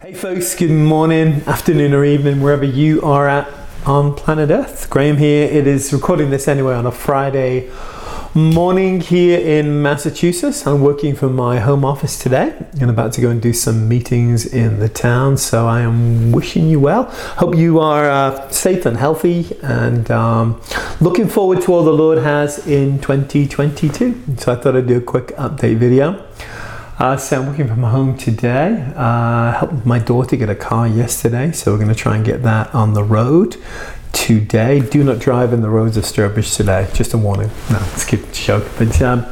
Hey folks, good morning, afternoon or evening, wherever you are at on planet Earth. Graham here. It is recording this anyway on a Friday morning here in Massachusetts. I'm working from my home office today and about to go and do some meetings in the town. So I am wishing you well. Hope you are safe and healthy and looking forward to all the Lord has in 2022. So I thought I'd do a quick update video. So I'm working from home today. Helped my daughter get a car yesterday, so we're going to try and get that on the road today. Do not drive in the roads of Sturbridge today. Just a warning. No, let's keep it joke. But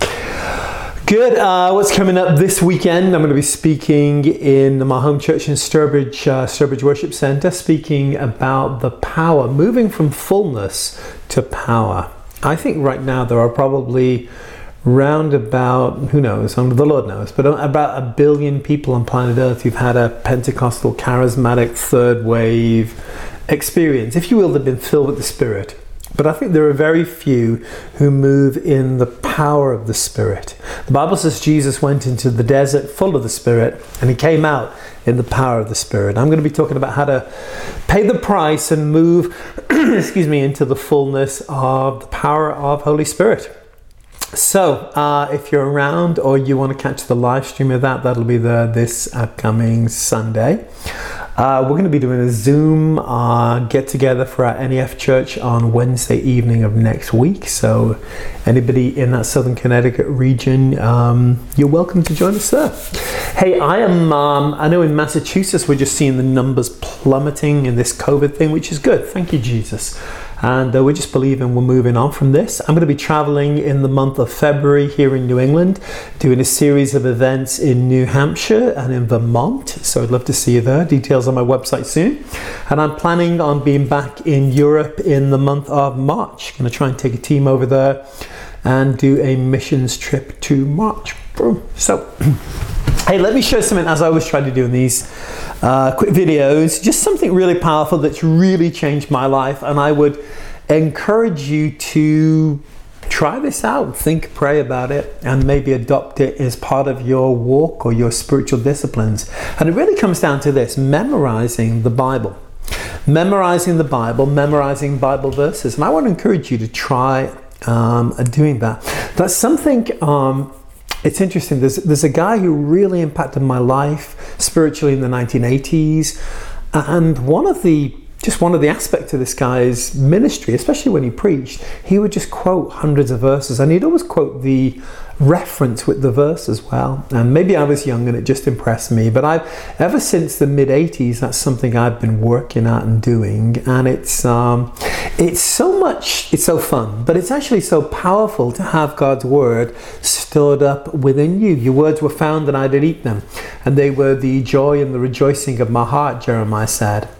good. What's coming up this weekend? I'm going to be speaking in my home church in Sturbridge Worship Centre, speaking about the power, moving from fullness to power. I think right now there are probably round about, who knows, the Lord knows, but about 1 billion people on planet Earth who've had a Pentecostal, charismatic, third wave experience. If you will, they've been filled with the Spirit. But I think there are very few who move in the power of the Spirit. The Bible says Jesus went into the desert full of the Spirit and he came out in the power of the Spirit. I'm going to be talking about how to pay the price and move into the fullness of the power of Holy Spirit. So, if you're around or you want to catch the live stream of that, that'll be this upcoming Sunday. We're going to be doing a Zoom get-together for our NEF Church on Wednesday evening of next week. So, anybody in that Southern Connecticut region, you're welcome to join us there. Hey, I know in Massachusetts we're just seeing the numbers plummeting in this COVID thing, which is good. Thank you, Jesus. And we're just believing we're moving on from this. I'm going to be traveling in the month of February here in New England, doing a series of events in New Hampshire and in Vermont. So I'd love to see you there. Details on my website soon. And I'm planning on being back in Europe in the month of March. I'm going to try and take a team over there and do a missions trip to March. So, hey, let me show something as I always try to do in these quick videos, just something really powerful that's really changed my life, and I would encourage you to try this out, think, pray about it, and maybe adopt it as part of your walk or your spiritual disciplines. And it really comes down to this: memorizing the Bible. Memorizing the Bible, memorizing Bible verses. And I want to encourage you to try doing that. That's something it's interesting. There's a guy who really impacted my life spiritually in the 1980s, and one of the aspects of this guy's ministry, especially when he preached, he would just quote hundreds of verses, and he'd always quote the reference with the verse as well. And maybe I was young and it just impressed me, but ever since the mid-80s, that's something I've been working at and doing, and it's so fun, but it's actually so powerful to have God's word stored up within you. Your words were found and I did eat them, and they were the joy and the rejoicing of my heart, Jeremiah said.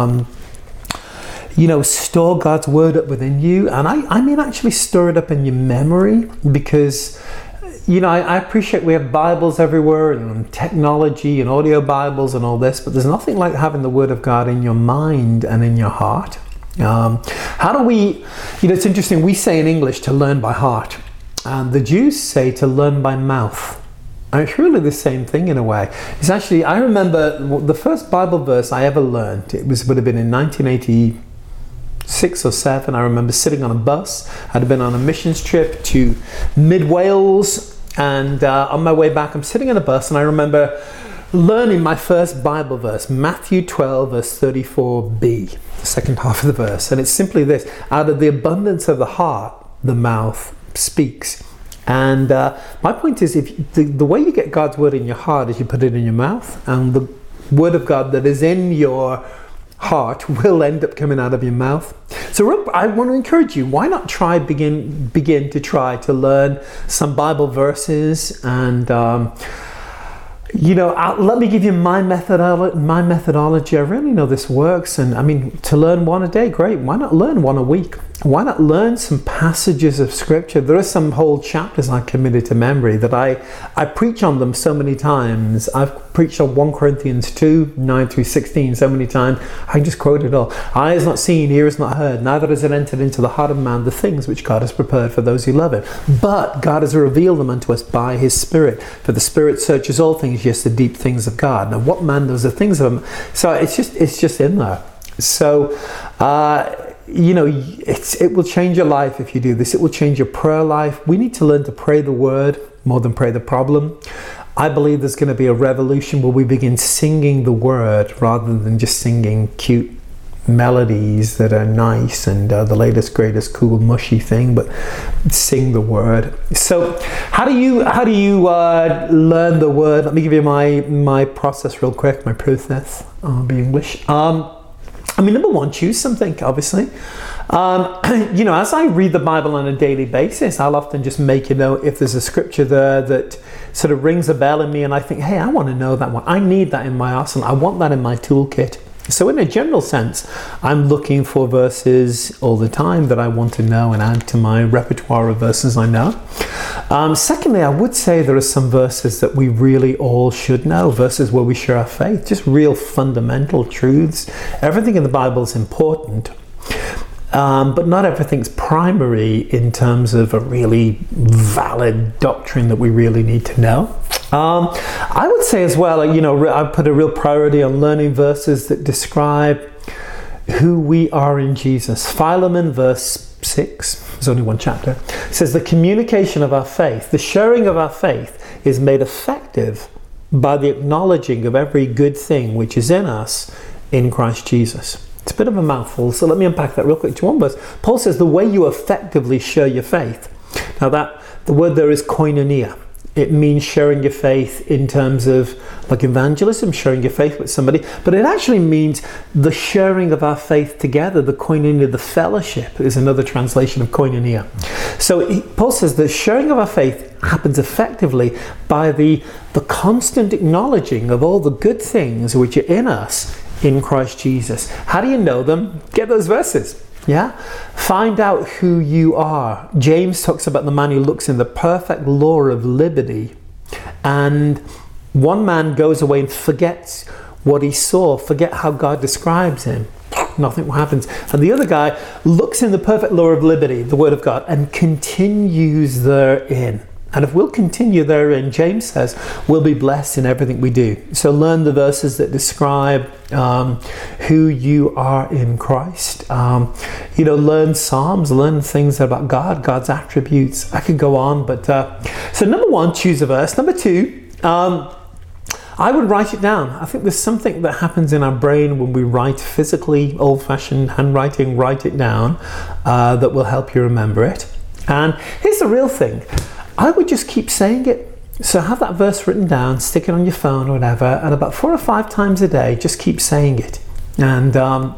Store God's word up within you. And I mean actually store it up in your memory, because I appreciate we have Bibles everywhere and technology and audio Bibles and all this, but there's nothing like having the word of God in your mind and in your heart. How do we, it's interesting, we say in English to learn by heart, and the Jews say to learn by mouth. And it's really the same thing in a way. It's actually, I remember the first Bible verse I ever learned, would have been in 1986 or 7. I remember sitting on a bus. I'd been on a missions trip to mid-Wales, and on my way back, I'm sitting on a bus, and I remember learning my first Bible verse, Matthew 12, verse 34b, the second half of the verse. And it's simply this: out of the abundance of the heart, the mouth speaks. And my point is, if the way you get God's word in your heart is you put it in your mouth, and the word of God that is in your heart will end up coming out of your mouth. So I want to encourage you, why not begin to try to learn some Bible verses, and let me give you my methodology. I really know this works, and I mean, to learn one a day, great. Why not learn one a week? why not learn some passages of scripture? There are some whole chapters I committed to memory that I preach on them so many times. I've preached on 1 Corinthians 2, 9 through 16 so many times. I can just quote it all. Eye has not seen, ear has not heard, neither has it entered into the heart of man the things which God has prepared for those who love him. But God has revealed them unto us by his Spirit. For the Spirit searches all things, yes, the deep things of God. Now what man knows the things of him? So it's just in there. So, it will change your life if you do this. It will change your prayer life. We need to learn to pray the word more than pray the problem. I believe there's going to be a revolution where we begin singing the word rather than just singing cute melodies that are nice and the latest, greatest, cool, mushy thing, but sing the word. So how do you learn the word? Let me give you my process real quick, my process. I'll be English. Number one, choose something, obviously. As I read the Bible on a daily basis, I'll often just make a note if there's a scripture there that sort of rings a bell in me and I think, hey, I want to know that one. I need that in my arsenal. I want that in my toolkit. So in a general sense, I'm looking for verses all the time that I want to know and add to my repertoire of verses I know. Secondly, I would say there are some verses that we really all should know, verses where we share our faith, just real fundamental truths. Everything in the Bible is important, but not everything's primary in terms of a really valid doctrine that we really need to know. I would say as well, I put a real priority on learning verses that describe who we are in Jesus. Philemon verse 6, there's only one chapter, says the communication of our faith, the sharing of our faith is made effective by the acknowledging of every good thing which is in us in Christ Jesus. It's a bit of a mouthful, so let me unpack that real quick to one verse. Paul says the way you effectively share your faith. Now the word there is koinonia. It means sharing your faith in terms of like evangelism, sharing your faith with somebody, but it actually means the sharing of our faith together. The koinonia, the fellowship, is another translation of koinonia. So Paul says the sharing of our faith happens effectively by the constant acknowledging of all the good things which are in us in Christ Jesus. How do you know them? Get those verses. Yeah? Find out who you are. James talks about the man who looks in the perfect law of liberty, and one man goes away and forgets what he saw, forget how God describes him. Nothing happens. And the other guy looks in the perfect law of liberty, the word of God, and continues therein. And if we'll continue therein, James says, we'll be blessed in everything we do. So learn the verses that describe who you are in Christ. Learn Psalms, learn things about God, God's attributes. I could go on, but so number one, choose a verse. Number two, I would write it down. I think there's something that happens in our brain when we write physically, old-fashioned handwriting, write it down, that will help you remember it. And here's the real thing. I would just keep saying it. So have that verse written down, stick it on your phone or whatever, and about 4 or 5 times a day, just keep saying it. And,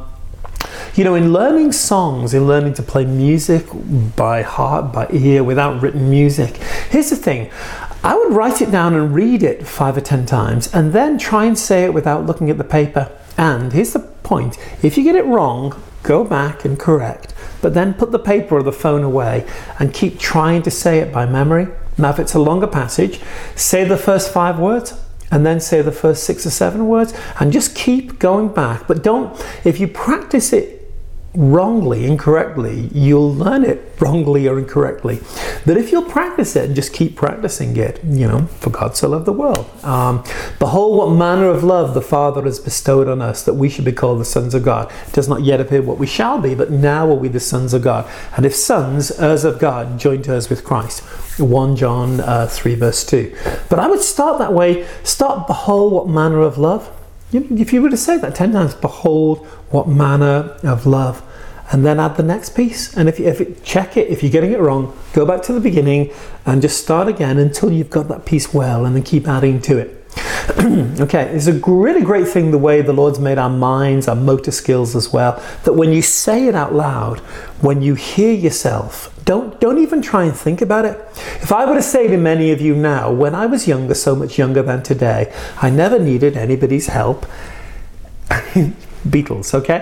in learning songs, in learning to play music by heart, by ear, without written music, here's the thing. I would write it down and read it 5 or 10 times, and then try and say it without looking at the paper. And here's the point. If you get it wrong, go back and correct. But then put the paper or the phone away and keep trying to say it by memory. Now, if it's a longer passage, say the first 5 words and then say the first 6 or 7 words and just keep going back. But if you practice it wrongly, incorrectly, you'll learn it wrongly or incorrectly. But if you'll practice it and just keep practicing it, for God so loved the world. Behold what manner of love the Father has bestowed on us, that we should be called the sons of God. It does not yet appear what we shall be, but now are we the sons of God. And if sons, heirs of God, joint heirs with Christ. 1 John 3 verse 2. But I would start that way. Start, behold what manner of love. If you were to say that 10 times, behold what manner of love, and then add the next piece. And if you're getting it wrong, go back to the beginning and just start again until you've got that piece well, and then keep adding to it. Okay, it's a really great thing the way the Lord's made our minds, our motor skills as well, that when you say it out loud, when you hear yourself, don't even try and think about it. If I were to say to many of you now, when I was younger, so much younger than today, I never needed anybody's help. Beatles, okay?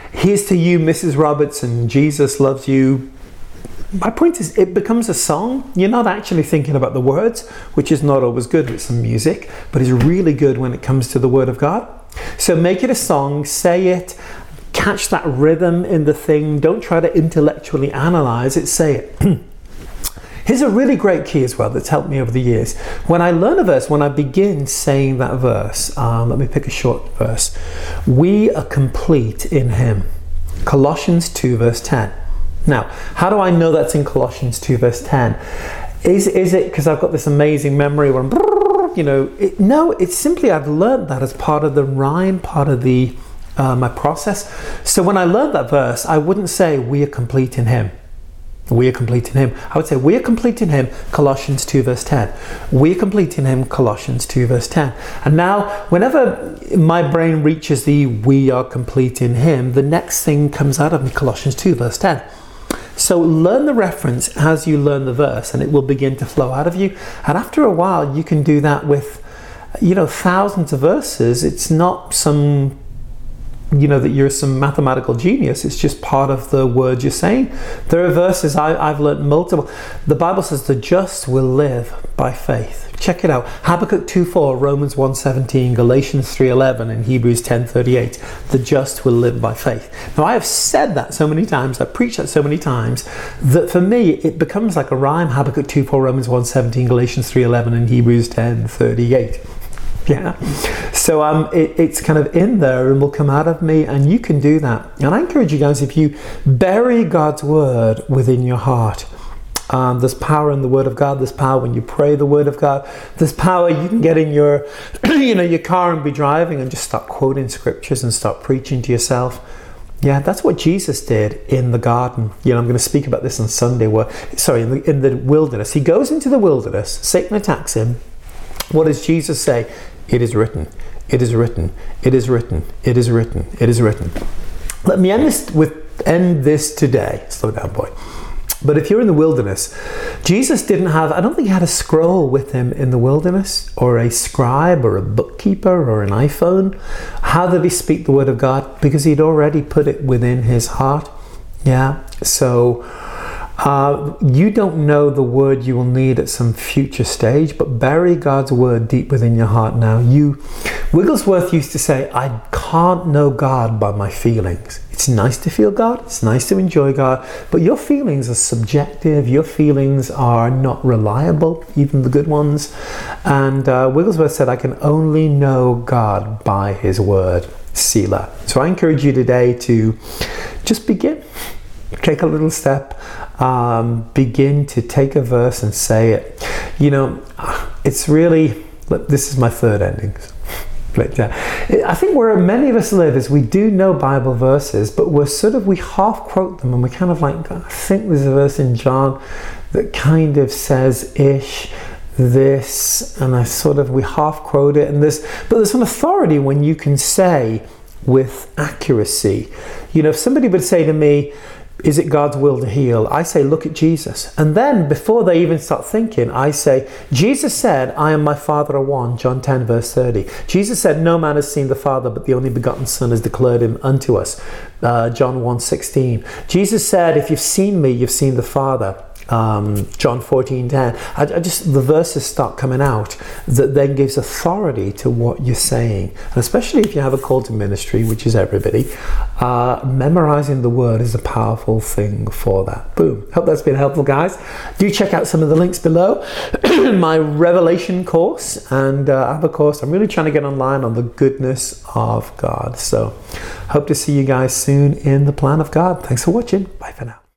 Here's to you, Mrs. Robertson. Jesus loves you. My point is, it becomes a song. You're not actually thinking about the words, which is not always good with some music, but is really good when it comes to the Word of God. So make it a song, say it, catch that rhythm in the thing. Don't try to intellectually analyze it, say it. Here's a really great key as well that's helped me over the years. When I learn a verse, when I begin saying that verse, let me pick a short verse. We are complete in Him. Colossians 2 verse 10. Now, how do I know that's in Colossians 2 verse 10? Is it because I've got this amazing memory where I'm, no, it's simply I've learned that as part of the rhyme, part of the my process. So when I learned that verse, I wouldn't say we are complete in Him. We are complete in Him. I would say we are complete in Him, Colossians 2 verse 10. We are complete in Him, Colossians 2 verse 10. And now, whenever my brain reaches the we are complete in Him, the next thing comes out of me, Colossians 2 verse 10. So learn the reference as you learn the verse, and it will begin to flow out of you. And after a while, you can do that with, thousands of verses. It's not some, that you're some mathematical genius. It's just part of the word you're saying. There are verses I've learned multiple. The Bible says the just will live by faith. Check it out. Habakkuk 2:4, Romans 1:17, Galatians 3:11, and Hebrews 10:38. The just will live by faith. Now I have said that so many times, I've preached that so many times, that for me it becomes like a rhyme. Habakkuk 2:4, Romans 1:17, Galatians 3:11, and Hebrews 10:38. Yeah, so it's kind of in there and will come out of me, and you can do that. And I encourage you guys, if you bury God's word within your heart, there's power in the Word of God. There's power when you pray the Word of God. There's power. You can get in your, your car and be driving and just start quoting scriptures and start preaching to yourself. Yeah, that's what Jesus did in the garden. I'm going to speak about this on Sunday. In the wilderness. He goes into the wilderness. Satan attacks him. What does Jesus say? It is written. It is written. It is written. It is written. It is written. Let me end this today. Slow down, boy. But if you're in the wilderness, Jesus didn't have, I don't think he had a scroll with him in the wilderness, or a scribe, or a bookkeeper, or an iPhone. How did he speak the word of God? Because he'd already put it within his heart. Yeah, so you don't know the word you will need at some future stage, but bury God's word deep within your heart now. Wigglesworth used to say, I can't know God by my feelings. It's nice to feel God, it's nice to enjoy God, but your feelings are subjective, your feelings are not reliable, even the good ones. And Wigglesworth said, I can only know God by his word, Selah. So I encourage you today to just begin. Take a little step, begin to take a verse and say it. It's really, this is my third ending. I think where many of us live is we do know Bible verses, but we half quote them, and we're kind of like, I think there's a verse in John that kind of says ish this, and we half quote it, but there's an authority when you can say with accuracy. If somebody would say to me, is it God's will to heal? I say, look at Jesus. And then before they even start thinking, I say, Jesus said, I and my Father are one, John 10 verse 30. Jesus said, no man has seen the Father, but the only begotten Son has declared him unto us, John 1:16. Jesus said, if you've seen me, you've seen the Father. John 14:10. The verses start coming out that then gives authority to what you're saying, and especially if you have a call to ministry, which is everybody, memorizing the word is a powerful thing for that. Boom. Hope that's been helpful, guys. Do check out some of the links below. My Revelation course, and I have a course I'm really trying to get online on the goodness of God. So hope to see you guys soon in the plan of God. Thanks for watching. Bye for now.